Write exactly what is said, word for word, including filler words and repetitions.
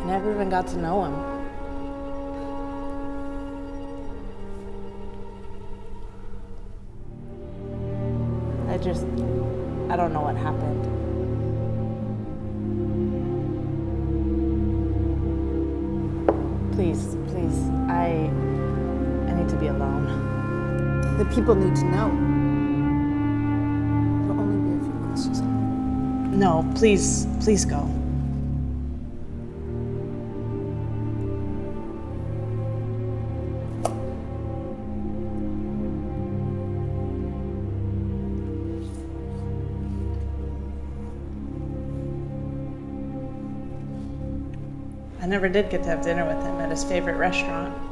I never even got to know him. I just, I don't know what happened. Please, please, I, I need to be alone. The people need to know. It'll only be a few months, Suzanne. No, please, please go. I never did get to have dinner with him at his favorite restaurant.